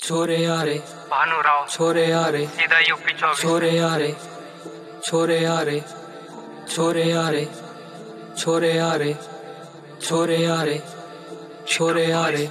छोरे यारे भानुराव छोरे यारे सीधा यूपी 24। छोरे यारे छोरे यारे छोरे यारे छोरे यारे छोरे यारे छोरे यारे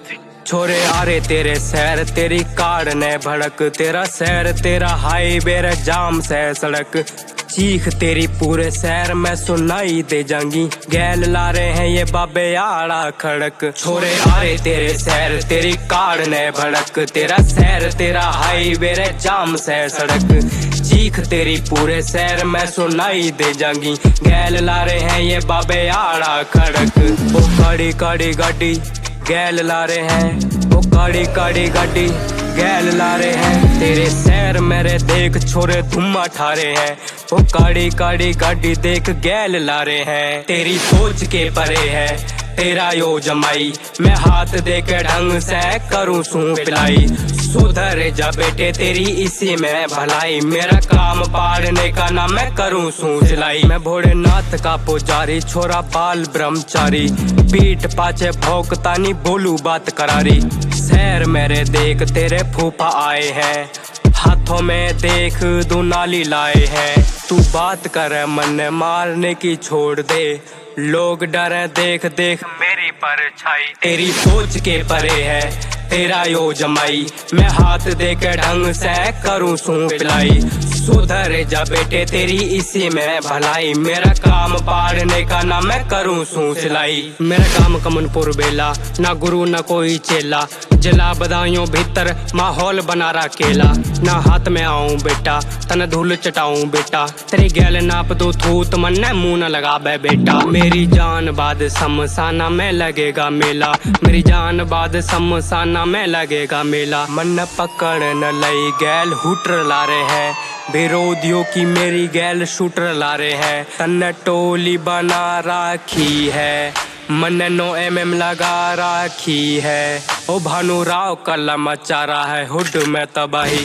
छोरे आरे तेरे सैर तेरी कार ने भड़क तेरा सैर तेरा हाईवे रे जाम से सड़क चीख तेरी पूरे शहर में सुनाई दे जाएंगी गैल ला रहे हैं ये बाबे आड़ा खड़क। छोरे आरे तेरे सैर तेरी कार ने भड़क तेरा सैर तेरा हाईवे रे जाम से सड़क चीख तेरी पूरे शहर में सुनाई दे जाएंगी गैल ला रहे हैं ये बाबे आड़ा खड़क। वो काड़ी काड़ी गाड़ी गैल ला रहे हैं वो काड़ी काड़ी गाड़ी गैल ला रहे हैं तेरे शहर मेरे देख छोरे धुम्मा ठा रहे हैं वो काड़ी काड़ी गाड़ी देख गैल ला रहे हैं तेरी सोच के परे है तेरा यो जमाई मैं हाथ दे के ढंग से करूं सू पिलाई सुधर जा बेटे तेरी इसी में भलाई मेरा काम पाड़ने का ना मैं करूं सू सिलाई मैं भोलेनाथ का पुजारी छोरा बाल ब्रह्मचारी पीठ पाचे भौंकता नहीं बोलू बात करारी शहर मेरे देख तेरे फूफा आए हैं हाथों में देख दो नाली लाए हैं तू बात कर मन मारने की छोड़ दे लोग डरे देख देख मेरी परछाई तेरी सोच के परे है तेरा यो जमाई मैं हाथ दे के ढंग से करूं सू पिलाई सुधर जा बेटे तेरी इसी में भलाई मेरा काम पाड़ने का ना मैं करूं सू सिलाई मेरा काम कमनपुर बेला ना गुरु ना कोई चेला जला बदायूं भीतर माहौल बना रहा केला ना हाथ में आऊं बेटा तन धूल चटाऊं बेटा तेरी गैल नाप दो थूत मन मुंह न लगा बे बेटा मेरी जान बाद शमशाना में लगेगा मेला मेरी जान बाद शमशाना में लगेगा मेला मन पकड़ न लई गैल हुटर ला रहे हैं विरोधियों की मेरी गैल शूटर ला रहे हैं तन टोली बना राखी है मन 9 mm लगा राखी है ओ भानुराव कला मचा रहा है हुड में तबाही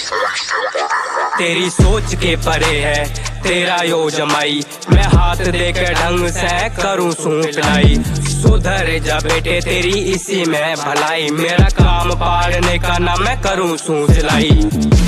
तेरी सोच के परे है तेरा यो जमाई मैं हाथ दे के ढंग से करूं सू पिलाई सुधर जा बेटे तेरी इसी में भलाई मेरा काम पाड़ने का ना मैं करूं सू सिलाई।